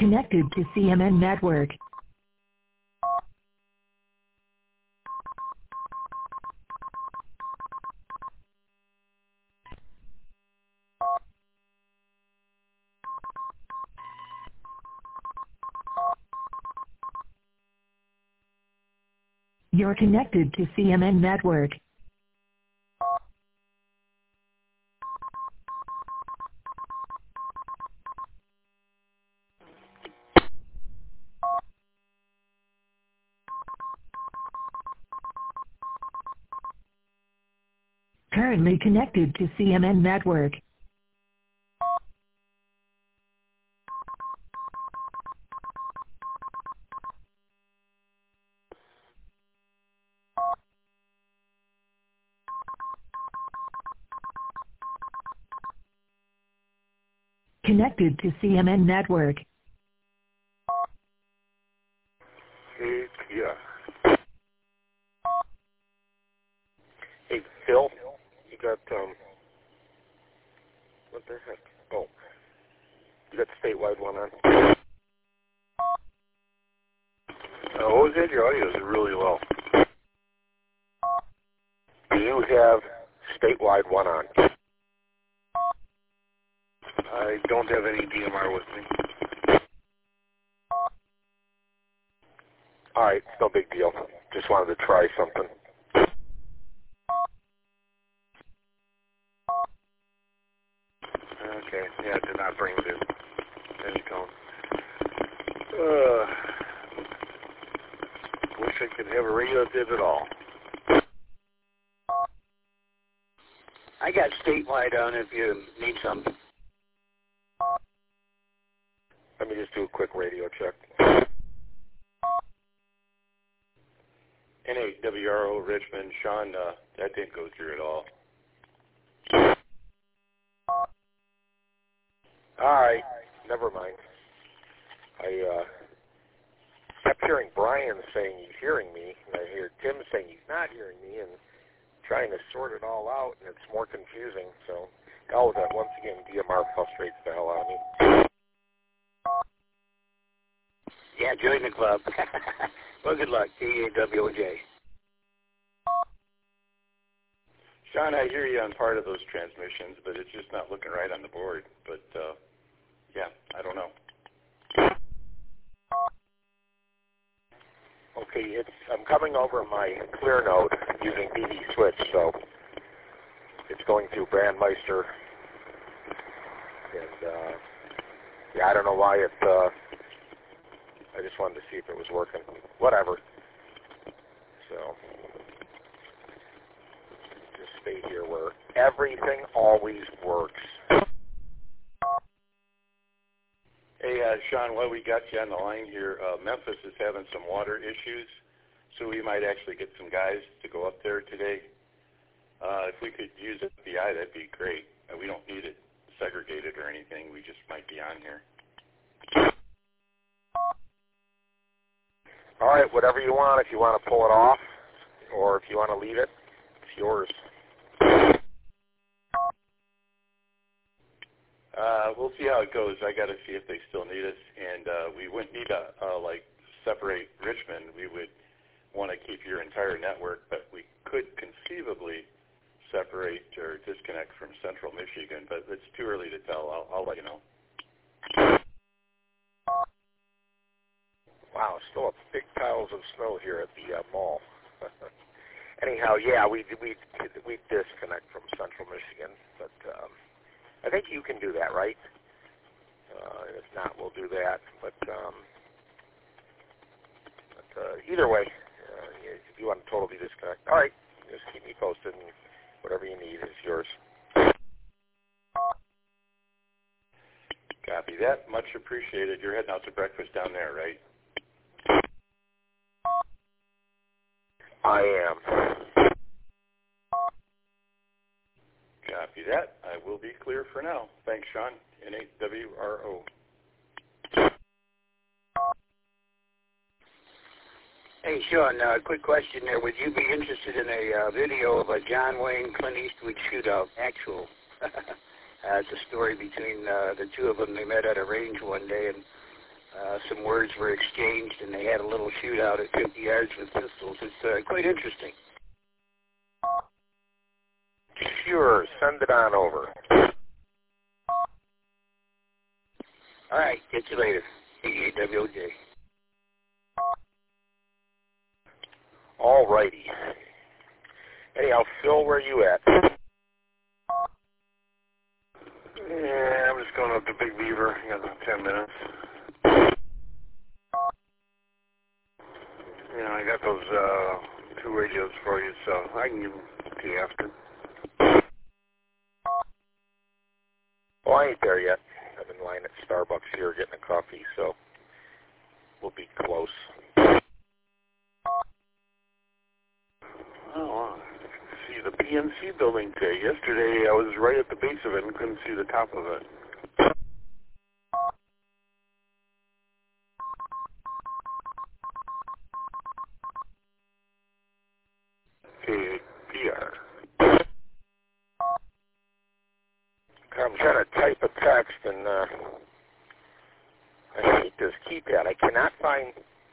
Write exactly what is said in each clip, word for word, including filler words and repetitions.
connected to C M N network. You're connected to C M N network. Currently connected to C M N network. Connected to C M N network. Hey, yeah. Hey, Phil, you got, um, what the heck? Oh, you got the statewide one on? Uh, what was it? Your audio is really low. Do you have statewide one on? I don't have any D M R with me. All right, no big deal. Just wanted to try something. Okay, yeah, did not bring it in any tone. Uh, wish I could have a radio that did it all. I got statewide on if you need something. Let me just do a quick radio check. N eight W R O Richmond, Sean, uh, that didn't go through at all. All right, never mind. I uh, kept hearing Brian saying he's hearing me, and I hear Tim saying he's not hearing me, and trying to sort it all out, and it's more confusing. So, hell with that. Once again, D M R frustrates the hell out of me. Yeah, join the club. Well, good luck. T A W O J. Sean, I hear you on part of those transmissions, but it's just not looking right on the board. But, uh, yeah, I don't know. Okay, it's I'm coming over my clear node using D V switch, so it's going through Brandmeister, and uh, yeah, I don't know why it. Uh, I just wanted to see if it was working. Whatever. So just stay here where everything always works. Hey, uh, Sean, while we got you on the line here, uh, Memphis is having some water issues, so we might actually get some guys to go up there today. Uh, if we could use F B I, that'd be great. Uh, we don't need it segregated or anything. We just might be on here. All right, whatever you want. If you want to pull it off, or if you want to leave it, it's yours. Uh, we'll see how it goes. I got to see if they still need us, and uh, we wouldn't need to uh, like separate Richmond. We would want to keep your entire network, but we could conceivably separate or disconnect from Central Michigan. But it's too early to tell. I'll, I'll let you know. Wow, still up big piles of snow here at the uh, mall. Anyhow, yeah, we we we disconnect from Central Michigan, but um, I think you can do that, right? Uh, if not, we'll do that. But, um, but uh, either way, uh, if you want to totally disconnect, all right, just keep me posted, and whatever you need is yours. Copy that. Much appreciated. You're heading out to breakfast down there, right? I am. Copy that. I will be clear for now. Thanks, Sean. N eight W R O. Hey, Sean, uh, quick question there. Would you be interested in a uh, video of a John Wayne Clint Eastwood shootout, actual? uh, it's a story between uh, the two of them. They met at a range one day, and uh, some words were exchanged, and they had a little shootout at fifty yards with pistols. It's uh, quite interesting. Sure, send it on over. All right, get you later. A W O J. All righty. Anyhow, Phil, where you at? Yeah, I'm just going up to Big Beaver. I got about ten minutes. Yeah, I got those uh, two radios for you, so I can give them to you after. Well, I ain't there yet. I'm in line at Starbucks here getting a coffee, so we'll be close. Oh, wow. See the P N C building today. Yesterday I was right at the base of it and couldn't see the top of it. K P R. I'm trying to type a text, and uh, I hate this keypad. I cannot find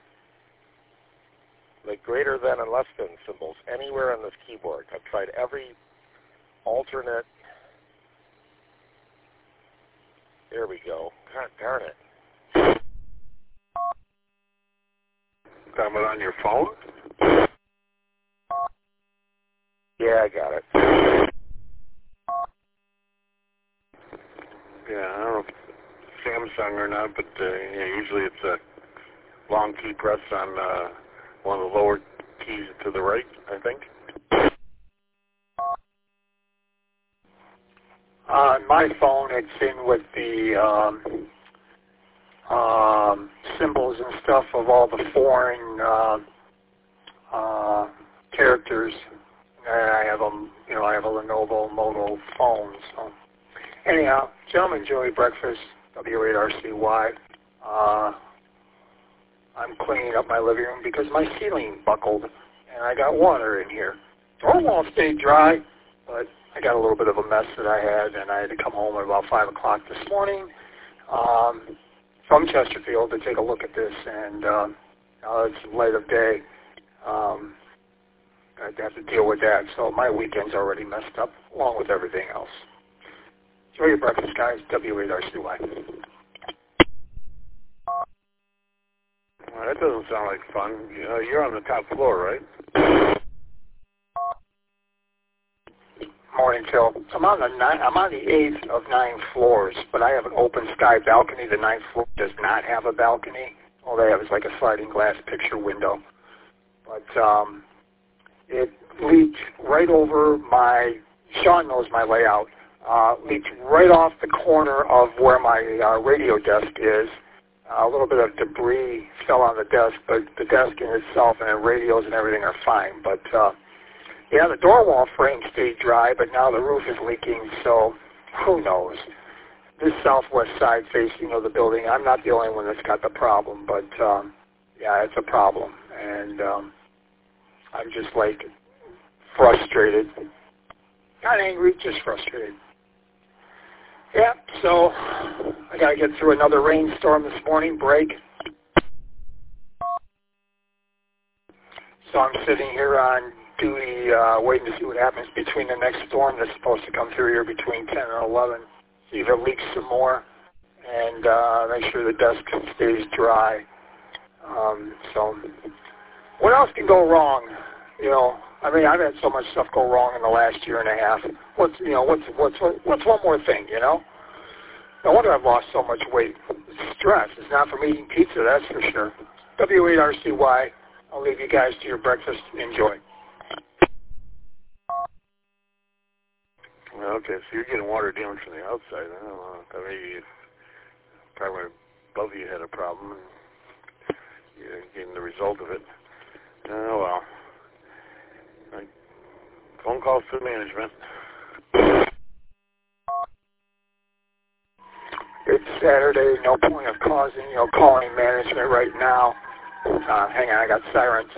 the greater than and less than symbols anywhere on this keyboard. I've tried every alternate. There we go. God darn it. Got it on your phone? Yeah, I got it. Yeah, I don't know if it's Samsung or not, but uh, yeah, usually it's a long key press on uh, one of the lower keys to the right, I think. On my phone, it's in with the um, um, symbols and stuff of all the foreign uh, uh, characters. And I have a, you know, I have a Lenovo Moto phone. So, anyhow, gentlemen, enjoy breakfast. W eight R C Y. Uh, I'm cleaning up my living room because my ceiling buckled, and I got water in here. Door wall stayed dry, but I got a little bit of a mess that I had, and I had to come home at about five o'clock this morning um, from Chesterfield to take a look at this, and uh, now it's light of day. Um, I have to deal with that, so my weekend's already messed up, along with everything else. Enjoy your breakfast, guys. W eight R C Y. Well, that doesn't sound like fun. Uh, you're on the top floor, right? Morning, Phil. I'm on the ni- I'm on the eighth of nine floors, but I have an open sky balcony. The ninth floor does not have a balcony. All they have is like a sliding glass picture window. But um, it leaked right over my. Sean knows my layout. Uh, leaked right off the corner of where my uh, radio desk is. Uh, a little bit of debris fell on the desk, but the desk in itself and the radios and everything are fine. But uh, yeah, the door wall frame stayed dry, but now the roof is leaking, so who knows? This southwest side facing of the building, I'm not the only one that's got the problem, but um, yeah, it's a problem. And um, I'm just like frustrated. Not angry, just frustrated. Yeah, so I got to get through another rainstorm this morning, break. So I'm sitting here on duty, uh, waiting to see what happens between the next storm that's supposed to come through here between ten and eleven. See if it leaks some more, and uh, make sure the desk stays dry. Um, so what else can go wrong? You know, I mean, I've had so much stuff go wrong in the last year and a half. What's you know, what's what's what's one more thing? You know, no wonder I've lost so much weight. It's stress. It's not from eating pizza, that's for sure. W eight R C Y. I'll leave you guys to your breakfast. Enjoy. Okay, so you're getting water damage from the outside. I don't know. Maybe probably above you had a problem, and you're getting the result of it. Oh, well. Right. Phone calls to management. It's Saturday. No point of causing, you know, calling management right now. Uh, hang on, I got sirens.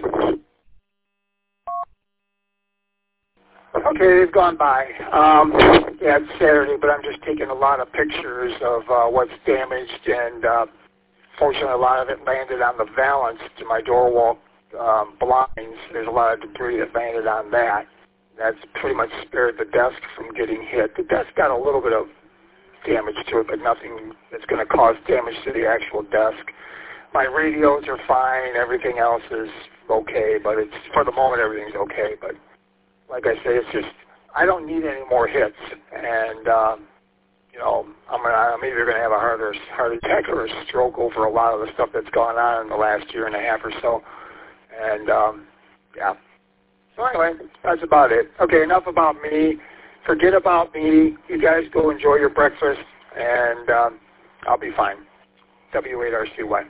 Okay, they've gone by. Um, yeah, it's Saturday, but I'm just taking a lot of pictures of uh, what's damaged and uh, unfortunately, a lot of it landed on the valance to my door wall um, blinds. There's a lot of debris that landed on that. That's pretty much spared the desk from getting hit. The desk got a little bit of damage to it, but nothing that's going to cause damage to the actual desk. My radios are fine. Everything else is okay, but it's for the moment everything's okay. But like I say, it's just I don't need any more hits, and um, you know I'm gonna, I'm either going to have a heart or heart attack or a stroke over a lot of the stuff that's gone on in the last year and a half or so. And um, yeah. So anyway, that's about it. Okay, enough about me. Forget about me. You guys go enjoy your breakfast, and um, I'll be fine. W eight R C Y.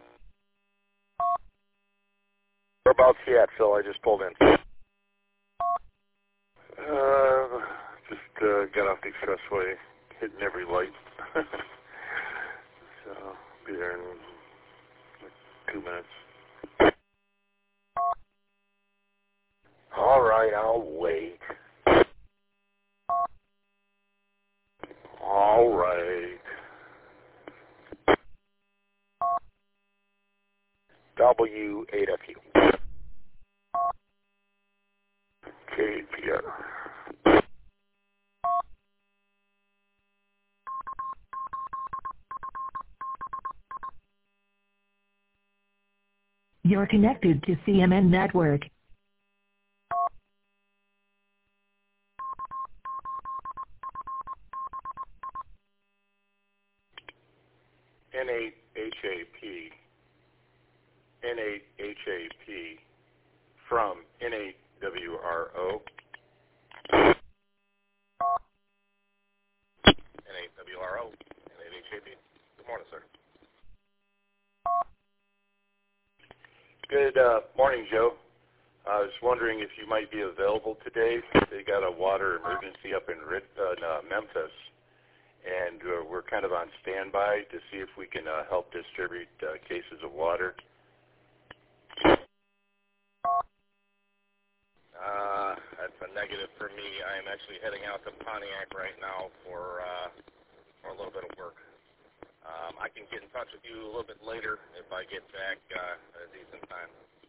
Whereabouts you at, Phil? I just pulled in. Uh, just uh, got off the expressway, hitting every light. So be there in like two minutes. All right, I'll wait. All right. W eight F U. K P R. You're connected to C M N Network. N eight H A P, N eight H A P from N eight W R O. N eight W R O, N eight H A P. Good morning, sir. Good uh, morning, Joe. I was wondering if you might be available today. They got a water emergency up in, uh, in uh, Memphis, and uh, we're kind of on standby to see if we can uh, help distribute uh, cases of water. Uh, that's a negative for me. I am actually heading out to Pontiac right now for uh, for a little bit of work. Um, I can get in touch with you a little bit later if I get back uh, at a decent time.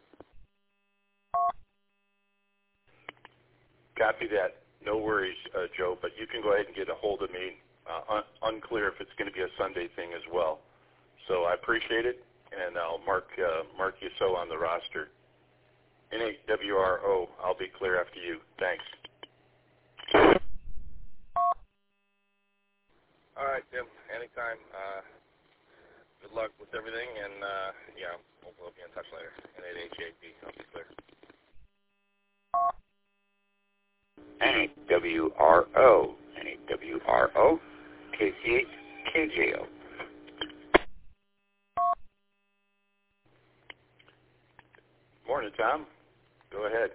Copy that. No worries, uh, Joe, but you can go ahead and get a hold of me. Uh, un- unclear if it's going to be a Sunday thing as well. So I appreciate it, and I'll mark uh, mark you so on the roster. N eight W R O, I'll be clear after you. Thanks. All right, Tim. Anytime. Uh, good luck with everything, and uh, yeah, we'll, we'll be in touch later. N eight H A P, I'll be clear. N eight W R O, N eight W R O, K C eight K J O. Morning, Tom. Go ahead.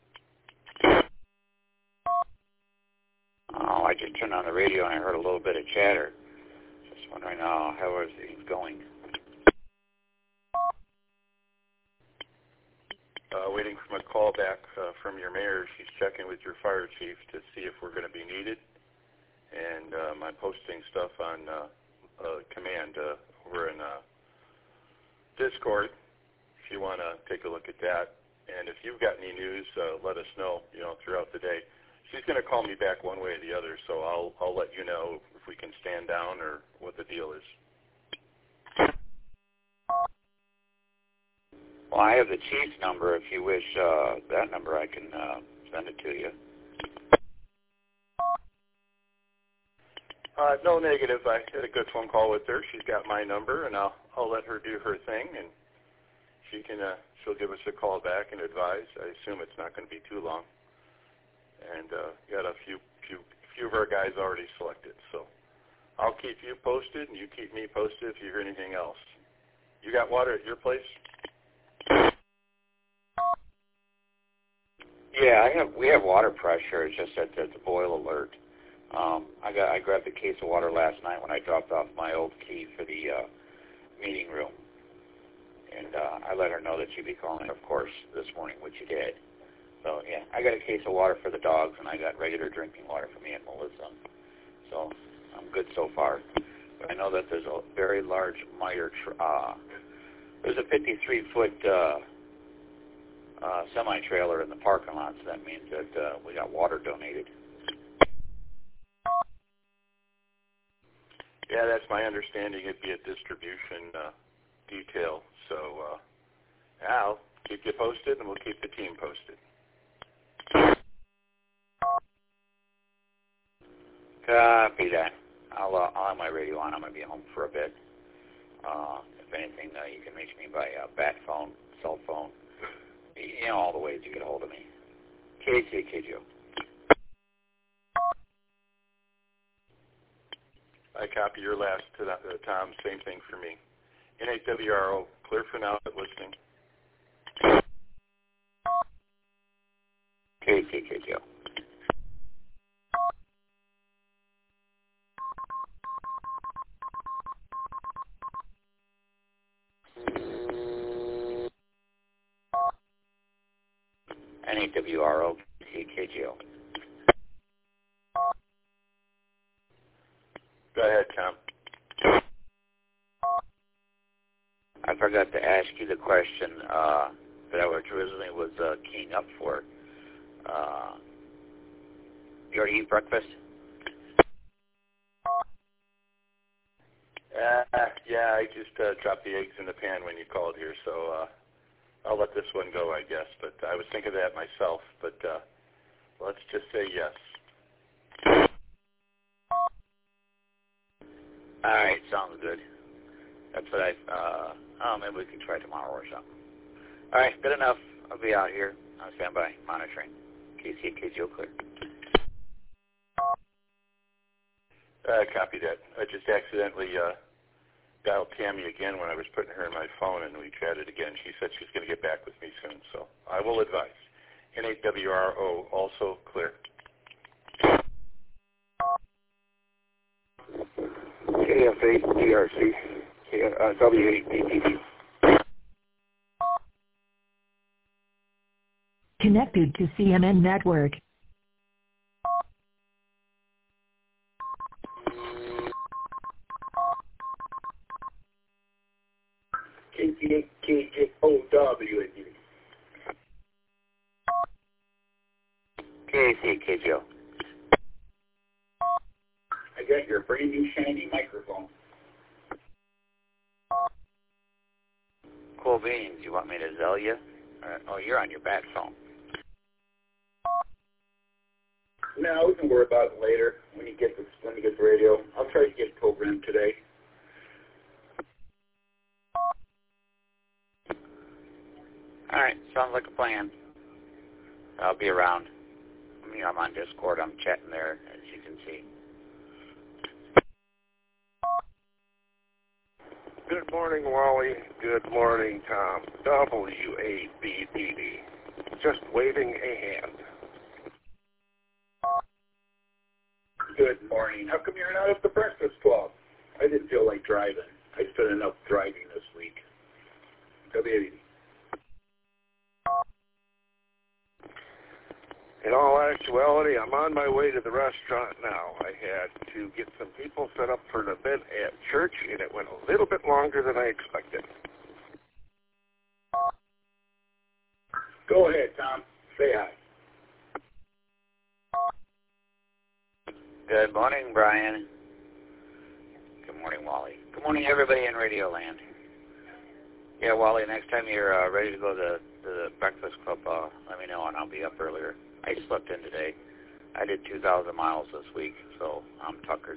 Oh, I just turned on the radio and I heard a little bit of chatter. Just wondering uh, how everything's going. Uh, waiting for a call back uh, from your mayor. She's checking with your fire chief to see if we're going to be needed. And um, I'm posting stuff on uh, uh, command uh, over in uh, Discord if you want to take a look at that. And if you've got any news, uh, let us know, you know, throughout the day. She's going to call me back one way or the other, so I'll I'll let you know if we can stand down or what the deal is. Well, I have the chief's number. If you wish uh, that number, I can uh, send it to you. Uh, no negative. I had a good phone call with her. She's got my number, and I'll I'll let her do her thing, and she can uh, she'll give us a call back and advise. I assume it's not going to be too long. And uh, got a few few few of our guys already selected, so I'll keep you posted, and you keep me posted if you hear anything else. You got water at your place? Yeah, I have. We have water pressure. It's just that there's a boil alert. Um, I got. I grabbed a case of water last night when I dropped off my old key for the uh, meeting room, and uh, I let her know that she'd be calling, of course, this morning, which she did. So yeah, I got a case of water for the dogs, and I got regular drinking water for me and Melissa. So I'm good so far. I know that there's a very large miter. Tr- uh, there's a fifty-three foot uh, uh, semi-trailer in the parking lot, so that means that uh, we got water donated. Yeah, that's my understanding. It'd be a distribution uh, detail. So uh, I'll keep you posted, and we'll keep the team posted. Copy that. I'll, uh, I'll have my radio on. I'm going to be home for a bit. Uh, if anything, uh, you can reach me by uh, bat phone, cell phone, you know, all the ways you get a hold of me. K C K J O. I copy your last to that, uh, Tom. Same thing for me. N eight W R O, clear for now, but listening. K C K J O. N eight W R O, K C K J O. Go ahead, Tom. I forgot to ask you the question uh, that I originally was uh, keying up for. Uh, you already eat breakfast? Uh, yeah, I just uh, dropped the eggs in the pan when you called here, so uh, I'll let this one go, I guess. But I was thinking of that myself, but uh, let's just say yes. All right, sounds good. That's what I, uh, oh, maybe we could try tomorrow or something. All right, good enough. I'll be out here. I'll stand by, monitoring. K C K J O clear. Uh, copy that. I just accidentally uh, dialed Tammy again when I was putting her in my phone, and we chatted again. She said she's going to get back with me soon, so I will advise. N eight W R O, also clear. K F eight D R C, uh, W eight B T D. Connected to C M N Network. K T K J O W. K C K J O. I got your brand new shiny microphone. Cool beans. You want me to Zell you? Or, oh, you're on your bat phone. No, we can worry about it later when you get the when you get the radio. I'll try to get it programmed today. All right, sounds like a plan. I'll be around. I mean, I'm on Discord. I'm chatting there, as you can see. Good morning, Wally. Good morning, Tom. W A B P D. Just waving a hand. Good morning. How come you're not at the breakfast club? I didn't feel like driving. I spent enough driving this week. W A B D. In all actuality, I'm on my way to the restaurant now. I had to get some people set up for an event at church, and it went a little bit longer than I expected. Go ahead, Tom. Say hi. Good morning, Brian. Good morning, Wally. Good morning, everybody in Radio Land. Yeah, Wally, next time you're uh, ready to go to, to the Breakfast Club, uh, let me know, and I'll be up earlier. I slept in today. I did two thousand miles this week, so I'm tuckered.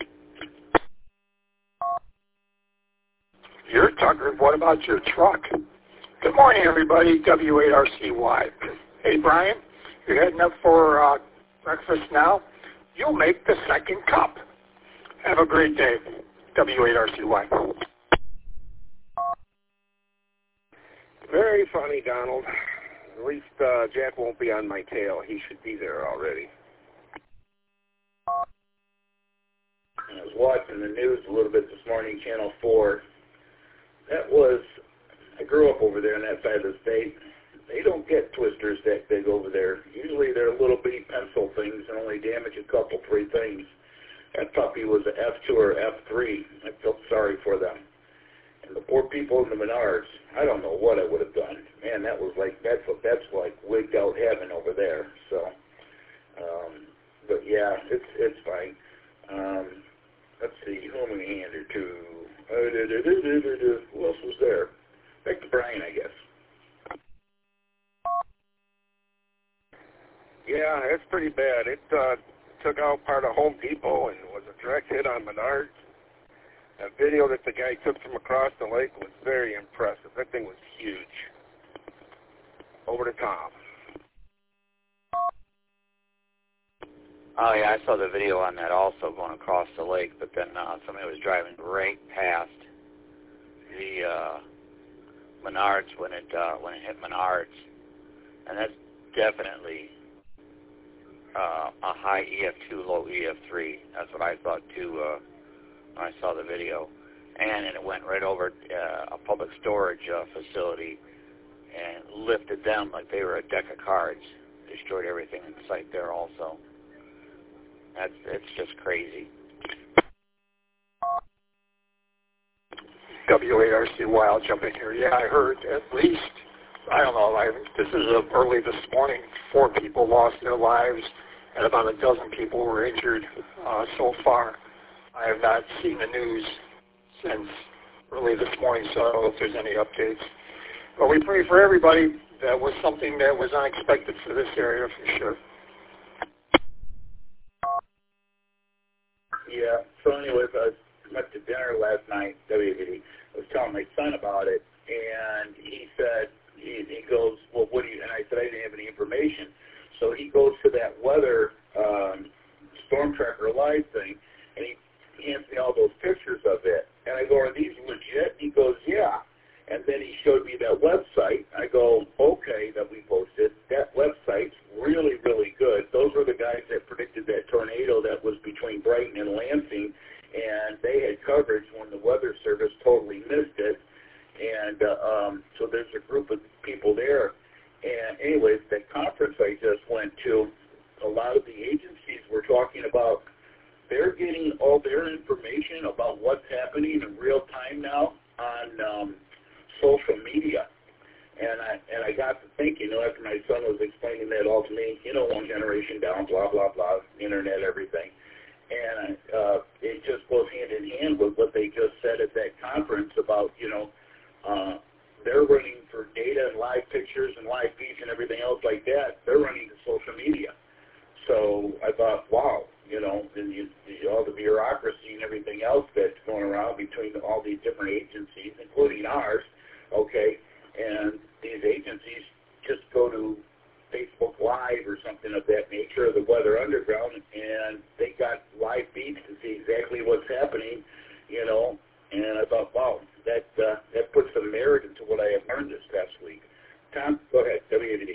You're tuckered. What about your truck? Good morning, everybody. W eight R C Y. Hey, Brian, you're heading up for uh, breakfast now? You'll make the second cup. Have a great day. W eight R C Y. Very funny, Donald. At least uh, Jack won't be on my tail. He should be there already. I was watching the news a little bit this morning, Channel four. That was, I grew up over there on that side of the state. They don't get twisters that big over there. Usually they're little bitty pencil things and only damage a couple, three things. that puppy was an F two or F three. I felt sorry for them. And the poor people in the Menards, I don't know what I would have done. Man, that was like, that's that's like wigged out heaven over there. So, um, but yeah, it's it's fine. Um, let's see, who am I going to hand her to? Uh, do, do, do, do, do, do. Who else was there? Back to Brian, I guess. Yeah, it's pretty bad. It uh, took out part of Home Depot and was a direct hit on Menards. That video that the guy took from across the lake was very impressive. That thing was huge. Over to Tom. Oh, yeah, I saw the video on that also going across the lake, but then uh, somebody was driving right past the uh, Menards when it uh, when it hit Menards. And that's definitely uh, a high E F two, low E F three. That's what I thought, too, uh, when I saw the video. And, and it went right over uh, a public storage uh, facility and lifted them like they were a deck of cards. Destroyed everything in sight there also. That's, it's just crazy. W A R C Y, I'll jump in here. Yeah, I heard at least, I don't know, I, this is uh, early this morning, four people lost their lives and about a dozen people were injured uh, so far. I have not seen the news since early this morning, so I don't know if there's any updates. But we pray for everybody. That was something that was unexpected for this area for sure. Yeah, so anyways, I went to dinner last night, W V D. I was telling my son about it, and he said, he, he goes, well, what do you, and I said I didn't have any information. So he goes to that weather um, Storm Tracker Live thing, and he hands me all those pictures of it. And I go, are these legit? He goes, yeah. And then he showed me that website. I go, okay, that we posted. That website's really, really good. Those were the guys that predicted that tornado that was between Brighton and Lansing, and they had coverage when the Weather Service totally missed it. And uh, um, so there's a group of people there. And anyways, that conference I just went to, a lot of the agencies were talking about they're getting all their information about what's happening in real time now on um, social media. And I and I got to thinking, you know, after my son was explaining that all to me, you know, one generation down, blah, blah, blah, internet, everything. And uh, it just goes hand in hand with what they just said at that conference about, you know, uh, they're running for data and live pictures and live feeds and everything else like that. They're running to social media. So I thought, wow, you know, and you, you, all the bureaucracy and everything else that's going around between all these different agencies, including ours, okay, and these agencies just go to Facebook Live or something of that nature, or the Weather Underground, and they got live feeds to see exactly what's happening, you know, and I thought, wow, that uh, that puts some merit into what I have learned this past week. Tom, go ahead, W A V D.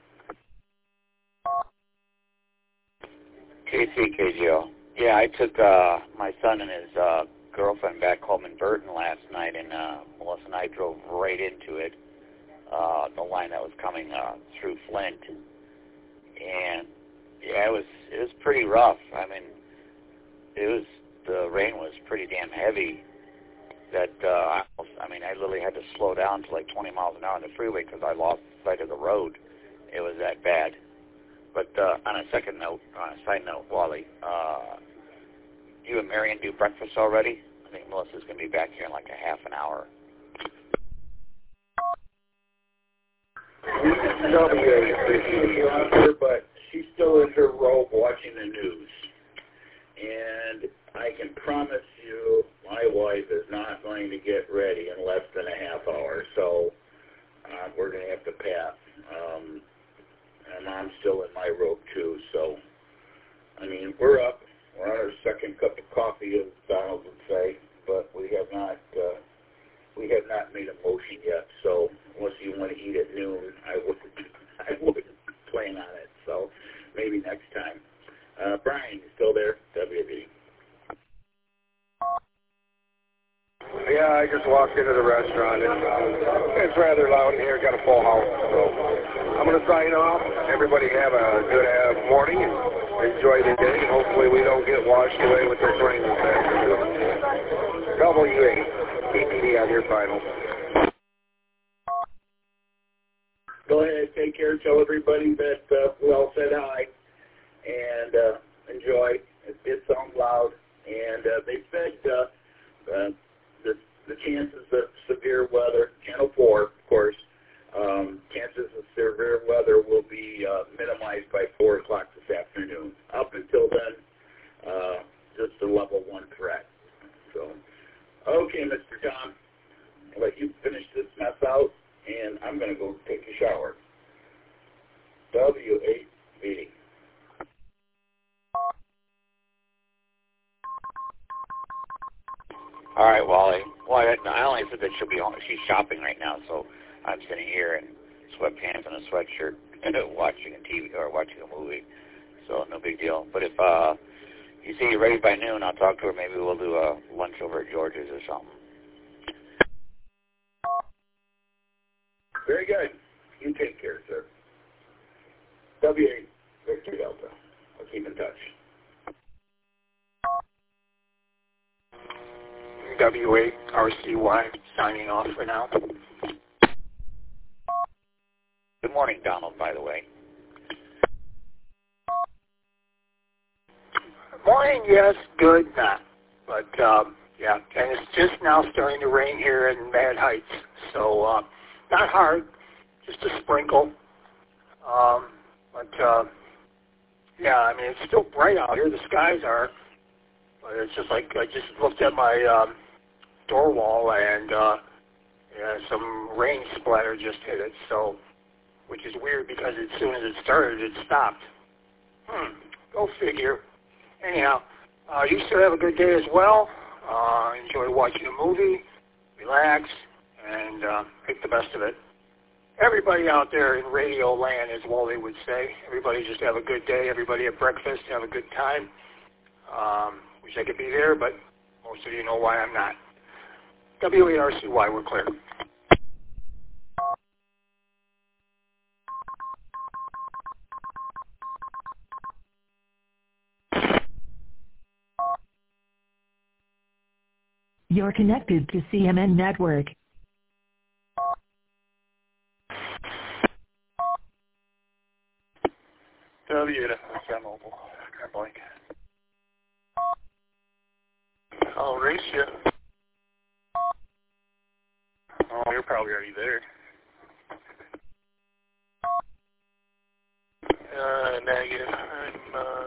K C K G O. Yeah, I took uh, my son and his uh, girlfriend back home in Burton last night, and uh, Melissa and I drove right into it, uh, the line that was coming uh, through Flint. And, yeah, it was it was pretty rough. I mean, it was the rain was pretty damn heavy that, uh, I, almost, I mean, I literally had to slow down to like twenty miles an hour on the freeway because I lost sight of the road. It was that bad. But uh, on a second note, on a side note, Wally, uh, you and Marion do breakfast already? I think Melissa's going to be back here in like a half an hour. But she's still in her robe watching the news. And I can promise you my wife is not going to get ready in less than a half hour. So uh, we're going to have to pass. Um, and Mom's still in my robe, too. So, I mean, we're up. We're on our second cup of coffee, as Donald would say. But we have not uh, we have not made a motion yet. So unless you want to eat at noon, I wouldn't, I wouldn't plan on it. So maybe next time. Uh, Brian, you still there? W B. Yeah, I just walked into the restaurant. It's, uh, it's rather loud in here. Got a full house. So I'm going to sign off. Everybody have a good uh, morning. And enjoy the day. Hopefully we don't get washed away with this rain this afternoon. W eight, T T D on your final. Go ahead, take care, tell everybody that uh, we all said hi, and uh, enjoy. It did sound loud, and uh, they said uh, uh, the, the chances of severe weather, Channel four, of course, um, chances of severe weather will be uh, minimized by four o'clock this afternoon. Up until then, uh, just a level one threat. So, okay, Mister Tom, I'll let you finish this mess out, and I'm going to go take a shower. W eight meeting. All right, Wally. Well, I, I only said that she'll be home. She's shopping right now, so I'm sitting here in sweatpants and a sweatshirt and watching a T V or watching a movie. So no big deal. But if uh, you see you're ready by noon, I'll talk to her. Maybe we'll do a lunch over at George's or something. Very good. You take care, sir. W eight, Victor Delta. I'll keep in touch. W eight, R C Y, signing off for now. Good morning, Donald, by the way. Morning, yes, good, not. But, um, yeah, and it's just now starting to rain here in Mad Heights. So, uh, not hard, just a sprinkle. Um, but, uh, yeah, I mean, it's still bright out here. The skies are. But it's just like I just looked at my um, door wall and uh, yeah, some rain splatter just hit it. So, which is weird because as soon as it started, it stopped. Hmm, go figure. Anyhow, uh, you still have a good day as well. Uh, enjoy watching a movie, relax, and uh, make the best of it. Everybody out there in radio land, as Wally would say, everybody just have a good day. Everybody at breakfast, have a good time. Um, wish I could be there, but most of you know why I'm not. W eight R C Y, we're clear. You're connected to C M N Network. W eight F M mobile. Can't blink. I'll race you. Oh, you're probably already there. Uh, negative. I'm, uh,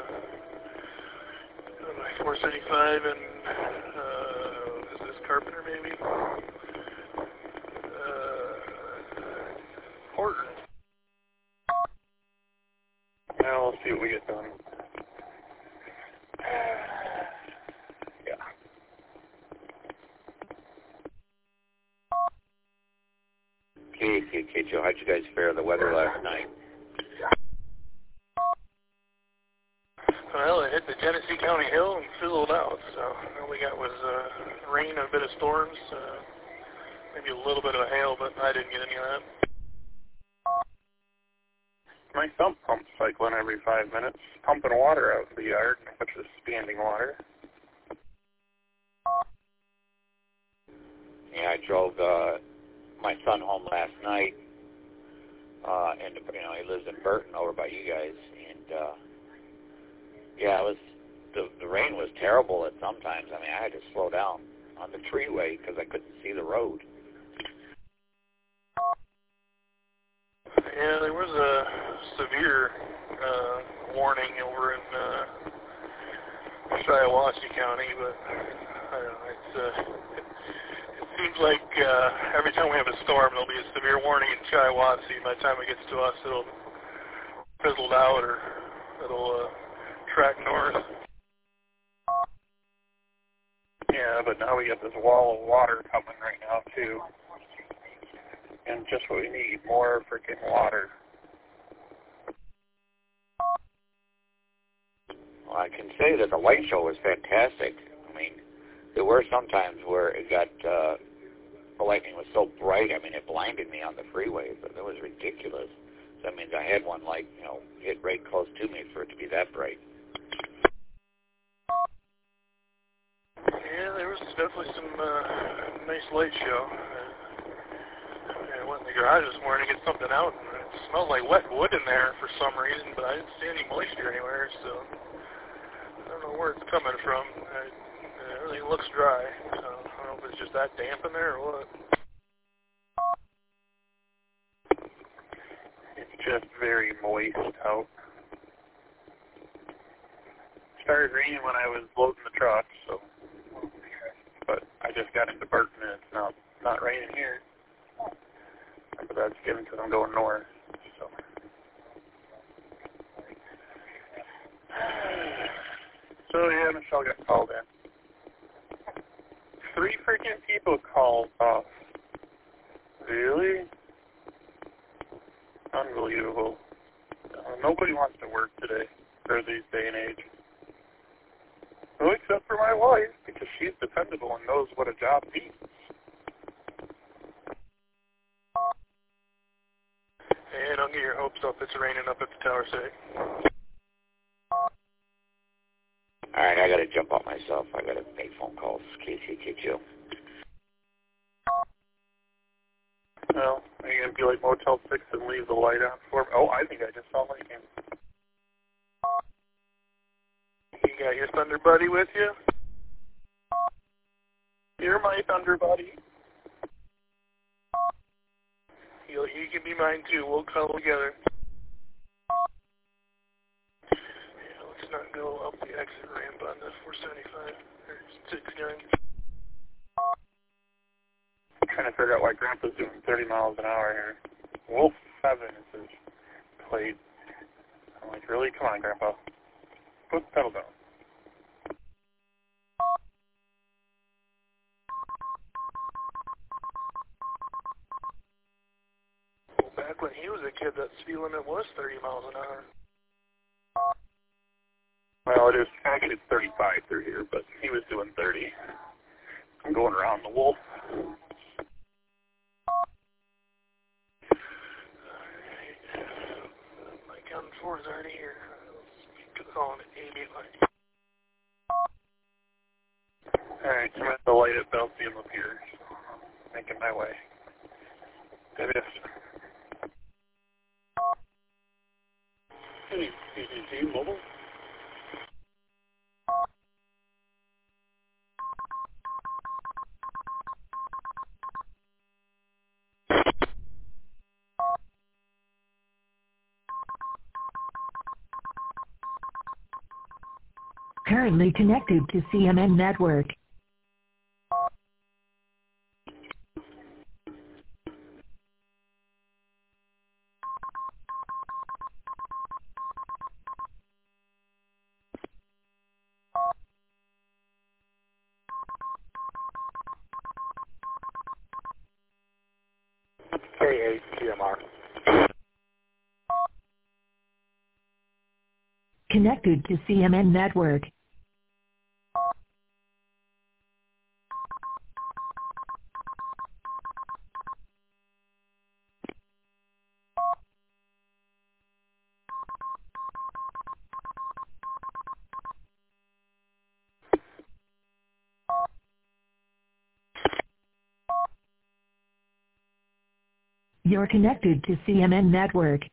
four seventy-five and, uh, is this Carpenter maybe? Uh, Horton. Now we'll see what we get done. Yeah. Okay, okay, okay, Joe, how'd you guys fare the weather last night? Well, it hit the Genesee County Hill and fizzled out, so all we got was uh, rain and a bit of storms, uh, maybe a little bit of hail, but I didn't get any of that. My sump pump's cycling every five minutes, pumping water out of the yard, which is standing water. Yeah, I drove uh, my son home last night, uh, and you know he lives in Burton over by you guys, and uh, yeah, it was the the rain was terrible at sometimes. I mean, I had to slow down on the freeway because I couldn't see the road. Yeah, there was a severe uh, warning over in uh, Shiawassee County, but I don't know, it's, uh, it, it seems like uh, every time we have a storm, there'll be a severe warning in Shiawassee. By the time it gets to us, it'll fizzle out or it'll uh, track north. Yeah, but now we got this wall of water coming right now, too. And just what we need, more freaking water. Well, I can say that the light show was fantastic. I mean, there were some times where it got, uh, the lightning was so bright, I mean, it blinded me on the freeway, but it was ridiculous. So that means I had one light, you know, hit right close to me for it to be that bright. was definitely some uh, nice light show. Uh, I went in the garage this morning to get something out, and it smelled like wet wood in there for some reason, but I didn't see any moisture anywhere, so I don't know where it's coming from. I, everything looks dry, so I don't know if it's just that damp in there or what. It's just very moist out. Started raining when I was loading the truck, so, but I just got into Burton and it's not, not raining here. But that's given because I'm going north, so. So yeah, Michelle got called in. Three freaking people called off. Really? Unbelievable. Uh, nobody wants to work today, or these day and age. Well, except for my wife, because she's dependable and knows what a job means. Hey, don't get your hopes up. It's raining up at the Tower City. All right, I got to jump out myself. I got to make phone calls. K C K Q. Well, are you going to be like Motel six and leave the light on for me? Oh, I think I just saw lightning. You got your Thunder Buddy with you? You're my Thunder Buddy. You, you can be mine too. We'll cuddle together. Yeah, let's not go up the exit ramp on the four seventy-five or sixty-nine. I'm trying to figure out why Grandpa's doing thirty miles an hour here. Wolf seven is his plate. I'm like, really? Come on, Grandpa. Put the pedal down. Well, back when he was a kid, that speed limit was thirty miles an hour. Well, it is actually thirty-five through here, but he was doing thirty. I'm going around the Wolf. My gun four is already here. Let's call it eighty light. Alright, I'm at the light at Belgium up here. Making my way. There it is. Hey, C C T Mobile. Currently connected to C M N Network. K eight T M R. Connected to C M N Network. You're connected to C M N Network.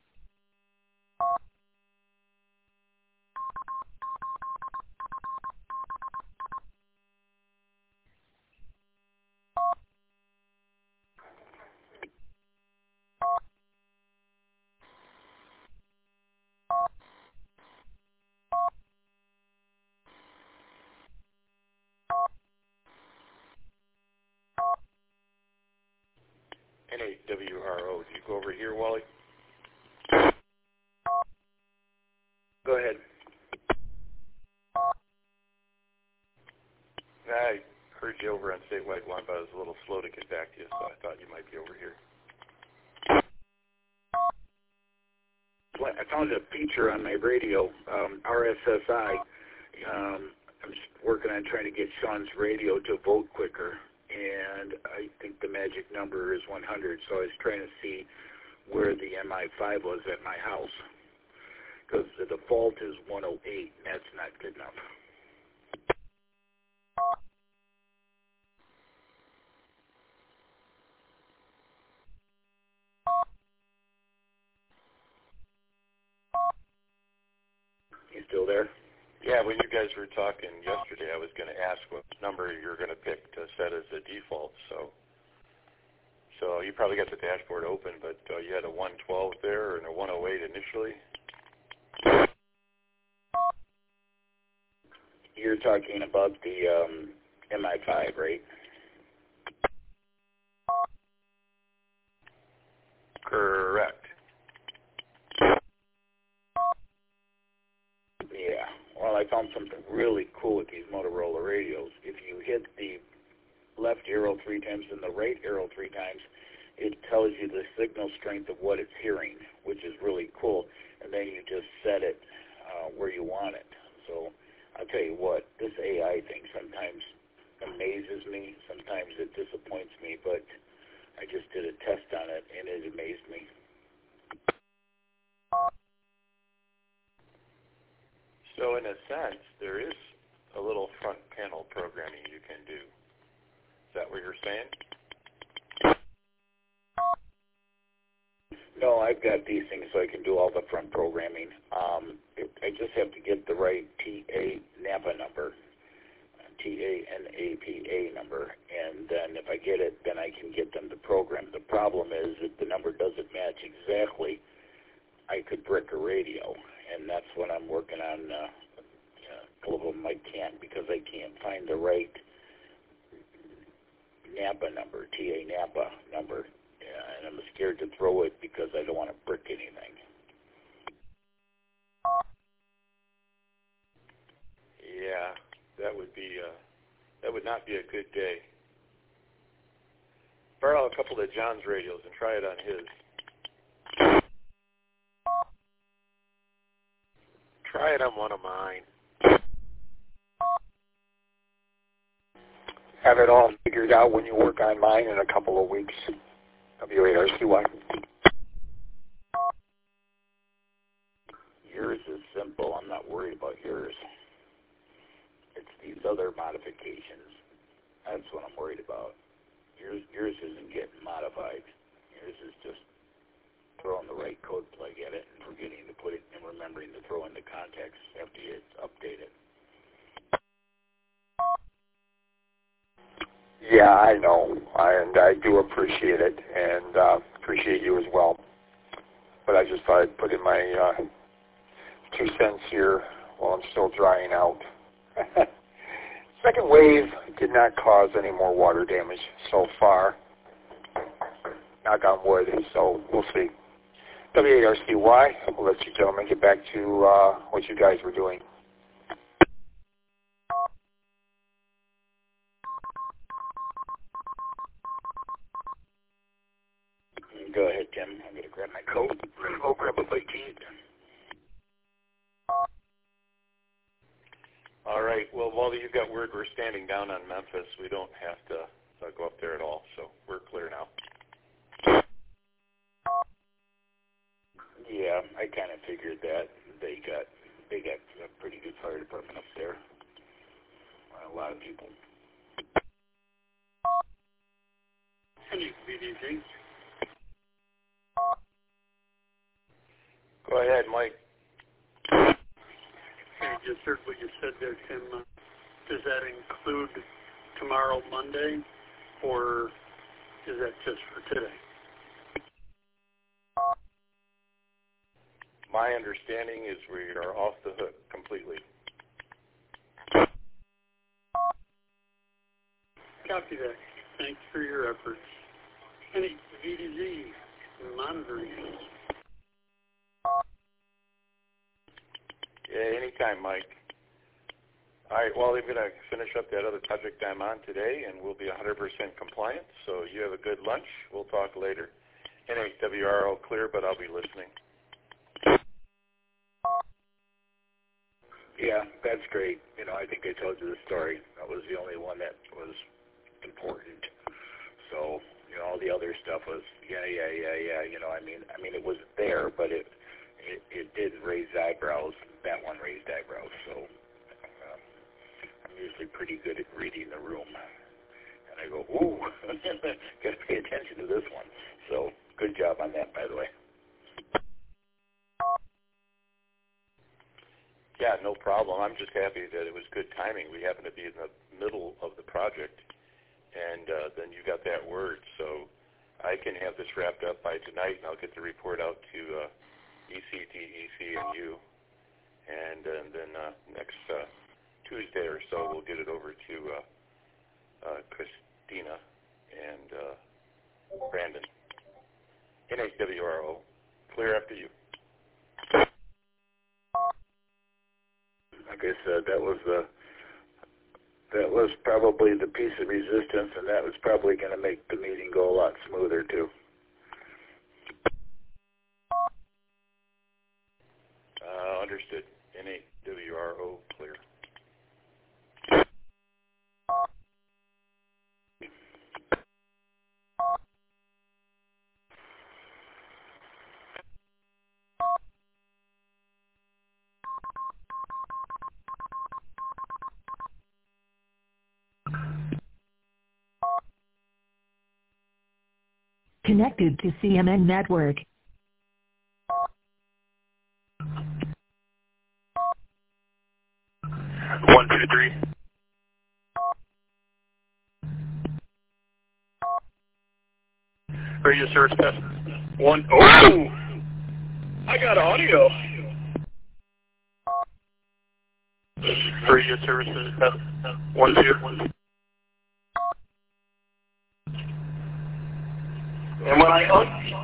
N A W R O. Did you go over here, Wally? Go ahead. I heard you over on statewide one, but I was a little slow to get back to you, so I thought you might be over here. I found a feature on my radio, um, R S S I. Um, I'm just working on trying to get Sean's radio to vote quicker, and I think the magic number is one hundred, so I was trying to see where the M I five was at my house, because the default is one oh eight, and that's not good enough. still there? Yeah, when you guys were talking yesterday, I was going to ask what number you're going to pick to set as a default. So, so you probably got the dashboard open, but uh, you had a one twelve there and a one oh eight initially. You're talking about the um, M I five, right? Correct. Yeah. Well, I found something really cool with these Motorola radios. If you hit the left arrow three times and the right arrow three times, it tells you the signal strength of what it's hearing, which is really cool. And then you just set it uh, where you want it. So I'll tell you what, this A I thing sometimes amazes me. Sometimes it disappoints me, but I just did a test on it, and it amazed me. So in a sense, there is a little front panel programming you can do. Is that what you're saying? No, I've got these things so I can do all the front programming. Um, it, I just have to get the right T A NAPA number, T A N A P A number, and then if I get it, then I can get them to program. The problem is if the number doesn't match exactly, I could brick a radio, and that's what I'm working on. Uh, a couple of them I can't because I can't find the right NAPA number, T A NAPA number. Yeah, and I'm scared to throw it because I don't want to brick anything. Yeah, that would be uh, that would not be a good day. Borrow a couple of John's radios and try it on his. Try it on one of mine. Have it all figured out when you work on mine in a couple of weeks. W A R C Y. Yours is simple. I'm not worried about yours. It's these other modifications. That's what I'm worried about. Yours, yours isn't getting modified. Yours is just throwing the right code plug at it and forgetting to put it and remembering to throw in the context after you update it. Yeah, I know, and I do appreciate it, and uh, appreciate you as well. But I just thought I'd put in my uh, two cents here while I'm still drying out. Second wave did not cause any more water damage so far. Knock on wood, so we'll see. W A R C Y, we'll let you gentlemen get back to uh, what you guys were doing. Go ahead, Tim. I'm going to grab my coat. Ready to go grab a bite to eat. All right. Well, while you've got word we're standing down on Memphis, we don't have to uh, go up there at all, so we're clear now. Yeah, I kind of figured that. They got they got a pretty good fire department up there. A lot of people. Any V D Z? Go ahead, Mike. I just heard what you said there, Tim. Uh, does that include tomorrow, Monday, or is that just for today? My understanding is we are off the hook completely. Copy that. Thanks for your efforts. Any V D Z monitoring? Yeah, anytime, Mike. All right, well, I'm going to finish up that other project I'm on today, and we'll be one hundred percent compliant, so you have a good lunch. We'll talk later. N H W R O clear, but I'll be listening. Yeah, that's great. You know, I think I told you the story. That was the only one that was important. So, you know, all the other stuff was, yeah, yeah, yeah, yeah. You know, I mean, I mean, it was there, but it it, it did raise eyebrows. That one raised eyebrows. So um, I'm usually pretty good at reading the room. And I go, ooh, got to pay attention to this one. So good job on that, by the way. Yeah, no problem. I'm just happy that it was good timing. We happen to be in the middle of the project, and uh, then you got that word. So I can have this wrapped up by tonight, and I'll get the report out to uh, E C D, E C, and you. And, uh, and then uh, next uh, Tuesday or so, we'll get it over to uh, uh, Christina and uh, Brandon. N H W R O. Clear after you. Like I said, that was the that was probably the piece of resistance, and that was probably going to make the meeting go a lot smoother too. Uh, understood. N A W R O, clear. Connected to C M N Network. One, two, three. Radio service test. One. Oh! I got audio. Radio services test. One, two. And when I un-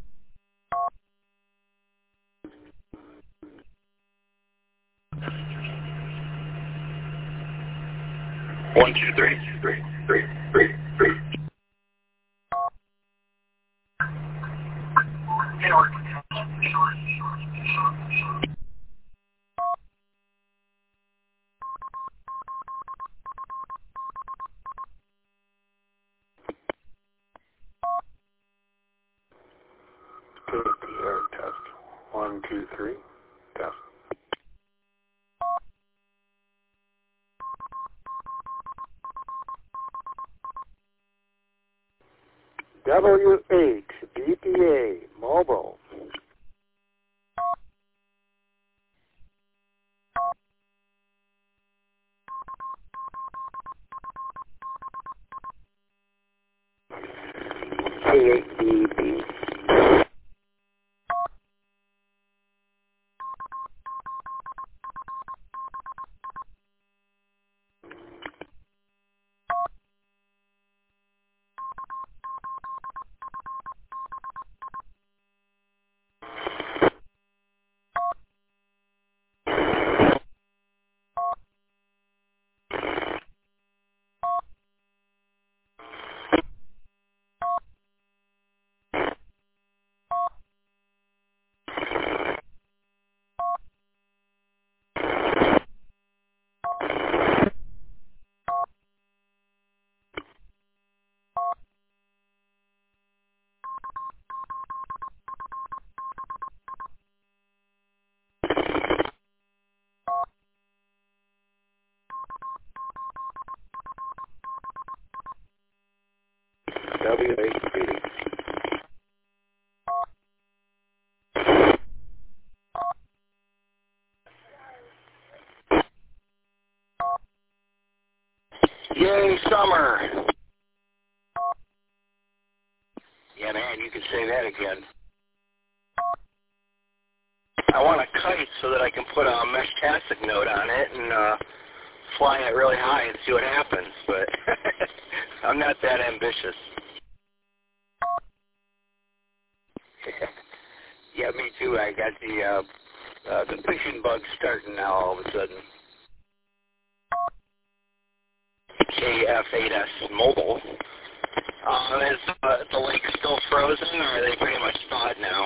One, two, three, three, three, three, three. K P R test. One, two, three. Test. W eight B P A mobile. K eight B B. W eight B. Yay, summer! Yeah, man, you could say that again. I want a kite so that I can put a mesh-tastic note on it and uh, fly it really high and see what happens, but I'm not that ambitious. Yeah, me too. I got the uh, uh, the fishing bug starting now all of a sudden. K F eight S mobile. Uh, is uh, the lake still frozen, or are they pretty much thawed now?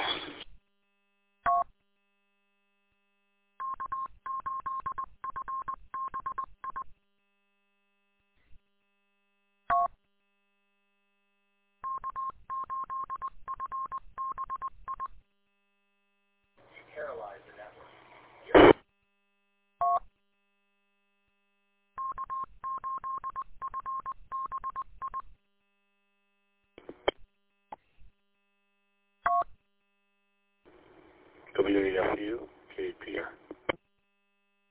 W W K P R.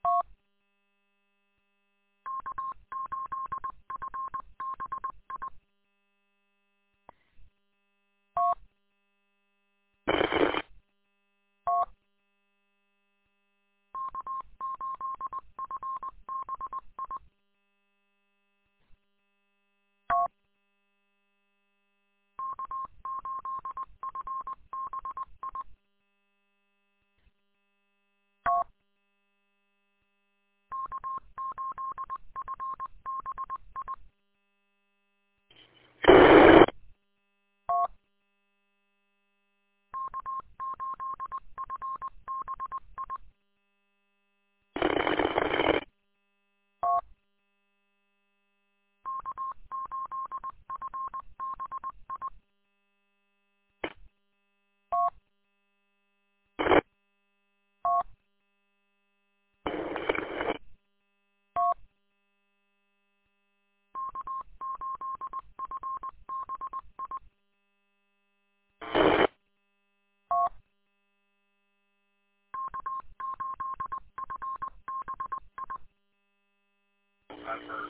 on first.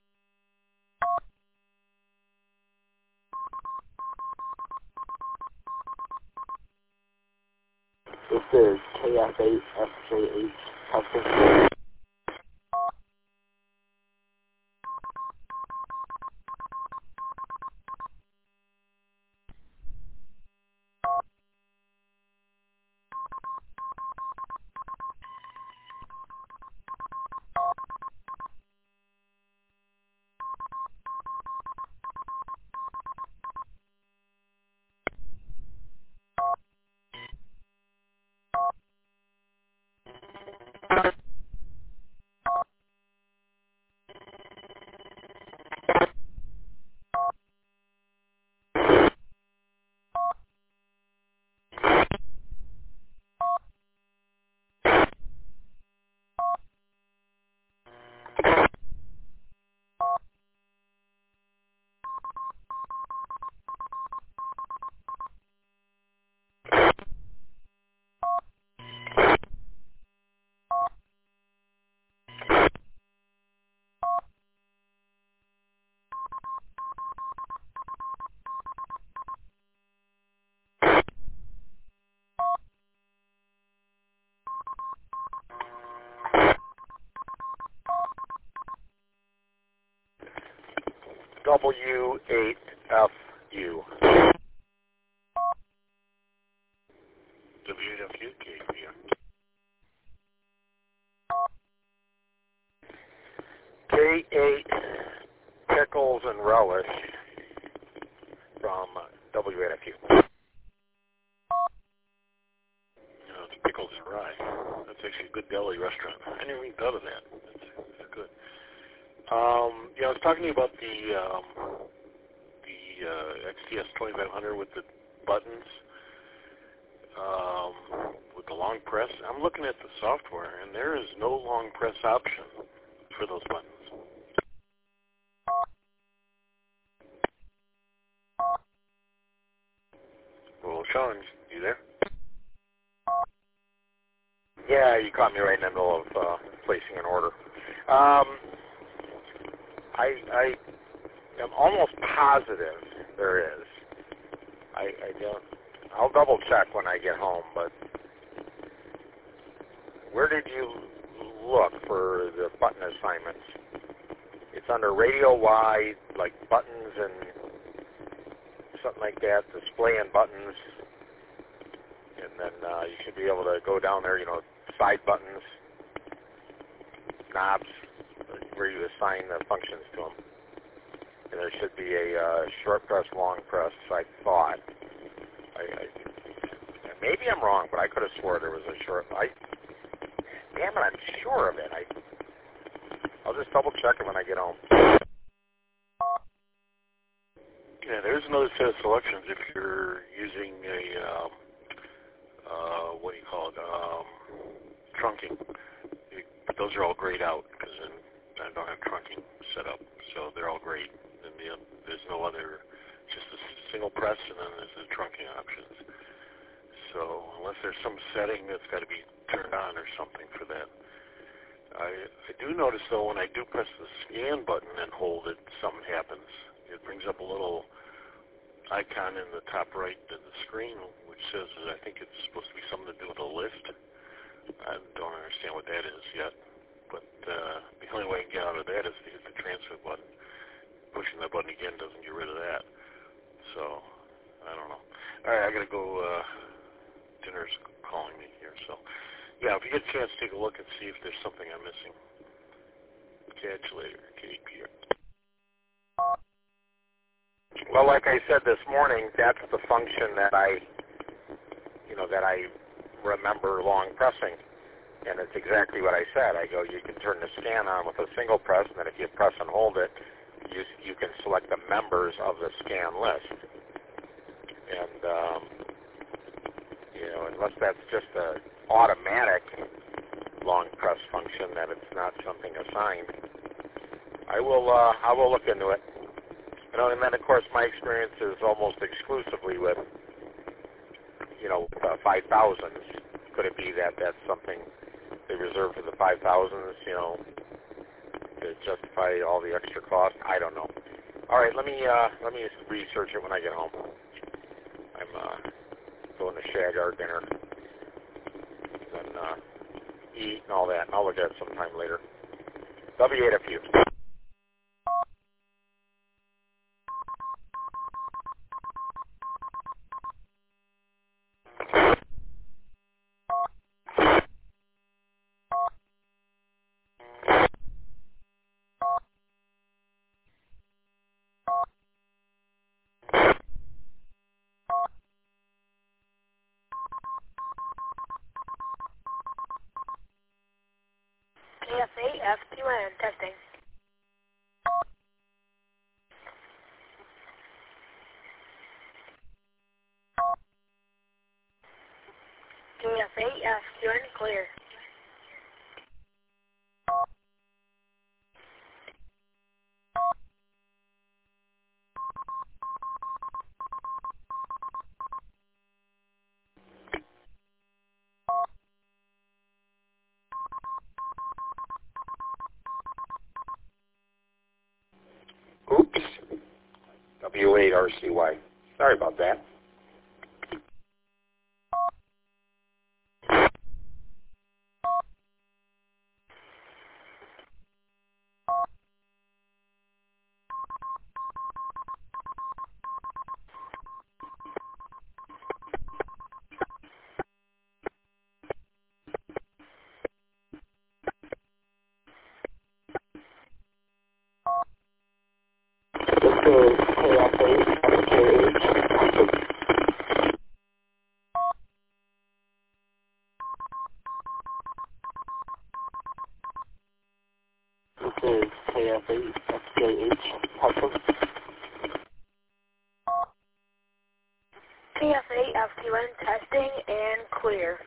This is K F eight F J H testing. W eight F U. W eight F U, K P R. K eight Pickles and Relish from W eight F U. No, it's Pickles and Rye. That's actually a good deli restaurant. I never even thought of that. That's, that's good. Um, yeah, I was talking to you about the um, the uh, X T S twenty-five hundred with the buttons, um, with the long press. I'm looking at the software, and there is no long press option for those buttons. Well, Sean, you there? Yeah, you caught me right in the middle of uh, placing an order. Um, I, I am almost positive there is. I, I don't. I'll double check when I get home. But where did you look for the button assignments? It's under radio wide, like buttons and something like that. Display and buttons, and then uh, you should be able to go down there. You know, side buttons, knobs, where you assign the functions to them. And there should be a uh, short press, long press, I thought. I, I, maybe I'm wrong, but I could have swore there was a short. I, damn it, I'm sure of it. I, I'll just double check it when I get home. Yeah, there's another set of selections if you're using a, um, uh, what do you call it, um, trunking. You, those are all grayed out because I don't have trunking set up, so they're all grayed. And the, there's no other, just a single press, and then there's the trunking options. So unless there's some setting that's got to be turned on or something for that. I, I do notice, though, when I do press the scan button and hold it, something happens. It brings up a little icon in the top right of the screen, which says that I think it's supposed to be something to do with a list. I don't understand what that is yet. But uh, the only way I can get out of that is to hit the transfer button. Pushing that button again doesn't get rid of that. So, I don't know. All right, I got to go. Uh, dinner's calling me here. So, yeah, if you get a chance, take a look and see if there's something I'm missing. Catch you later, K P R. Well, like I said this morning, that's the function that I, you know, that I remember long pressing. And it's exactly what I said. I go, you can turn the scan on with a single press, and then if you press and hold it, you you can select the members of the scan list. And, um, you know, unless that's just an automatic long press function, that it's not something assigned, I will uh, I will look into it. You know, and then, of course, my experience is almost exclusively with, you know, uh, five thousands. Could it be that that's something they reserve for the five thousands, you know, to justify all the extra cost. I don't know. All right, let me uh, let me research it when I get home. I'm uh, going to shag our dinner and uh, eat and all that, and I'll look at it sometime later. W eight F U. K F A F Q N testing. K F A F Q N clear. Oops. W eight R C Y. Sorry about that. This is K F A F J H testing. K F A F Q N testing and clear.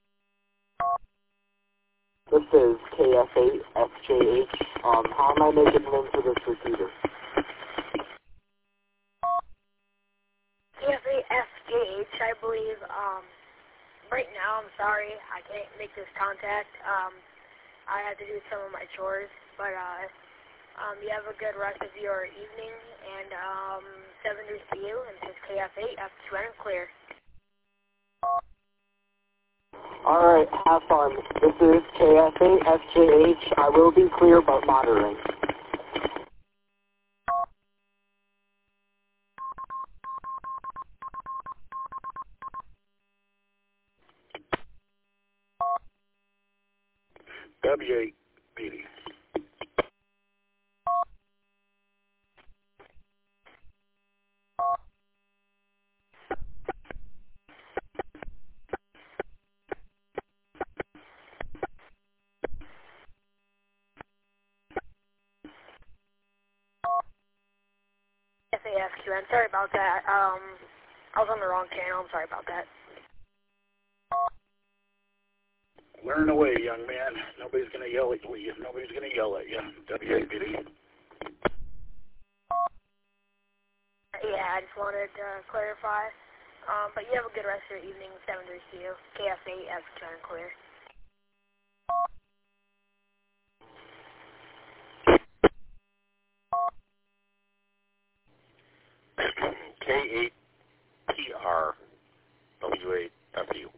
This is K F A F J H. Um, how am I making it into this repeater? K F A F J H, I believe. Um, right now, I'm sorry, I can't make this contact. Um, I had to do some of my chores, but uh, um, you have a good rest of your evening, and um, seven news to you, and this is K F A F Q N clear. Alright, have fun. This is K F A F J H. I will be clear but monitoring. W eight B D. F A F Q N, sorry about that. Um, I was on the wrong channel, I'm sorry about that. Learn away, young man. Nobody's going to yell at you. Nobody's going to yell at you. W A B D. Yeah, I just wanted to clarify. Um, but you have a good rest of your evening. seven news to you. K F A F Q N clear. K eight P R W eight F U.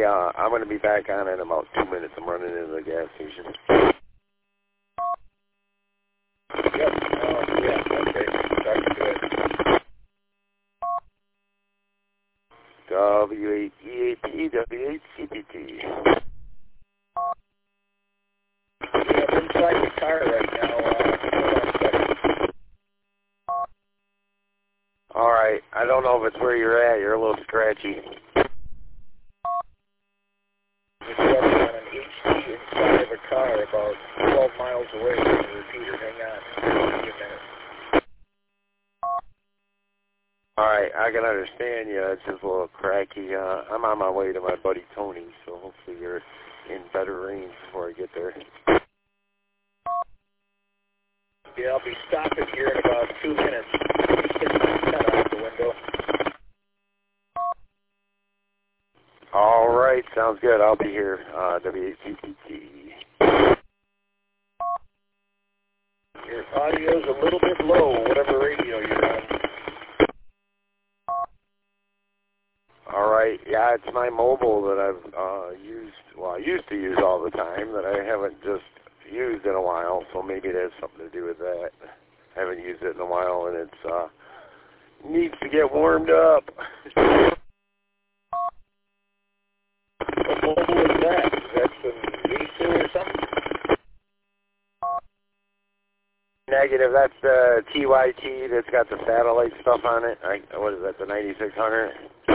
Hey, uh, I'm going to be back on in about two minutes. I'm running into the gas station. Yep. Uh, yeah. Okay. That's good. W eight E A P, W eight C P T. Yeah, I'm inside the car right now. Uh, hold on a second. All right. I don't know if it's where you're at. You're a little scratchy. It's on an H D inside of a car about twelve miles away from the repeater. Hang on. Give me a minute. All right. I can understand you. It's just a little cracky. Uh, I'm on my way to my buddy Tony, so hopefully you're in better range before I get there. Yeah, I'll be stopping here in about two minutes. Stick my head out the window. All right, sounds good. I'll be here. Uh, W eight C P T. Your audio's a little bit low, whatever radio you're on. All right, yeah, it's my mobile that I've uh, used, well, I used to use all the time that I haven't just used in a while, so maybe it has something to do with that. I haven't used it in a while, and it's uh, needs to get warmed up. What mobile is that? Is that some V two or something? Negative, that's the T Y T that's got the satellite stuff on it. I, what is that, the ninety-six hundred?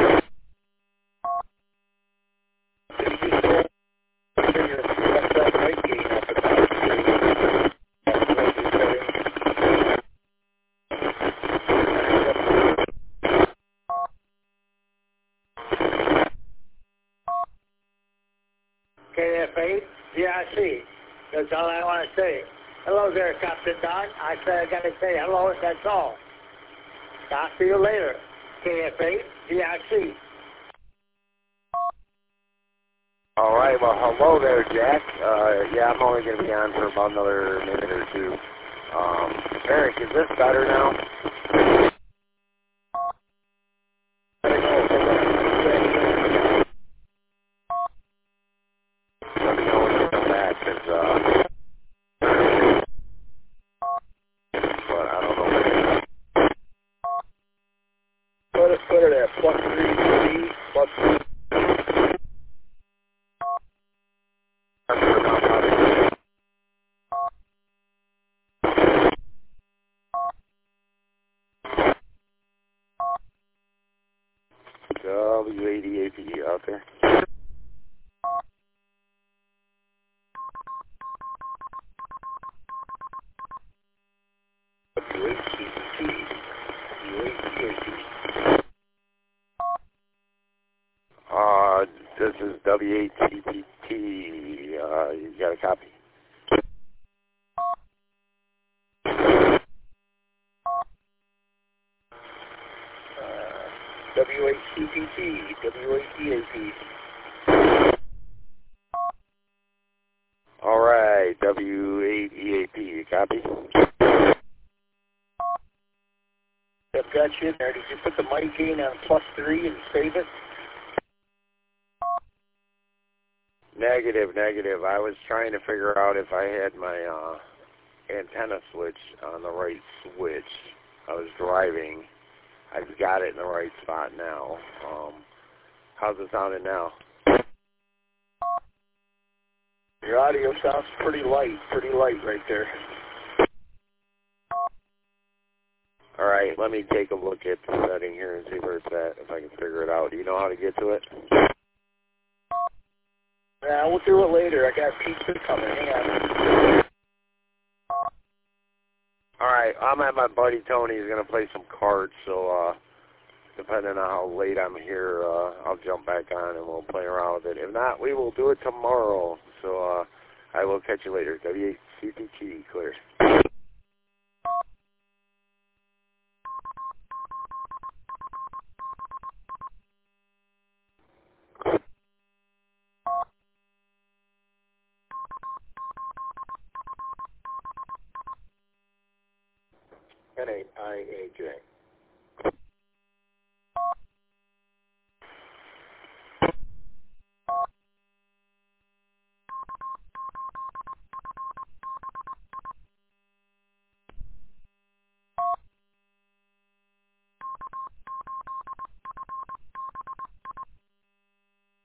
K F eight, D I C. That's all I want to say. Hello there, Captain Don. I said I got to say hello, and that's all. Talk to you later. K F eight, D I C. All right, well, hello there, Jack. Uh, yeah, I'm only going to be on for about another minute or two. Um, Eric, is this better now? Let me know when you come back, because, uh, but I don't know. Put it, put it at plus three C, plus three. W eight E A P out there. W eight C P T, W eight E A P. Uh, this is W eight C P T. Uh, you got a copy? W eight C P T, W eight E A P. All right, W eight E A P, you copy? I've got you in there. Did you put the mic gain on plus three and save it? Negative, negative. I was trying to figure out if I had my uh, antenna switch on the right switch. I was driving. I've got it in the right spot now. Um, how's it sounding now? Your audio sounds pretty light, pretty light right there. All right, let me take a look at the setting here and see where it's at, if I can figure it out. Do you know how to get to it? Yeah, we'll do it later. I got pizza coming. Hang on. All right, I'm at my buddy Tony. He's going to play some cards, so uh, depending on how late I'm here, uh, I'll jump back on and we'll play around with it. If not, we will do it tomorrow. So uh, I will catch you later. W eight C P T, clear. N A I A J.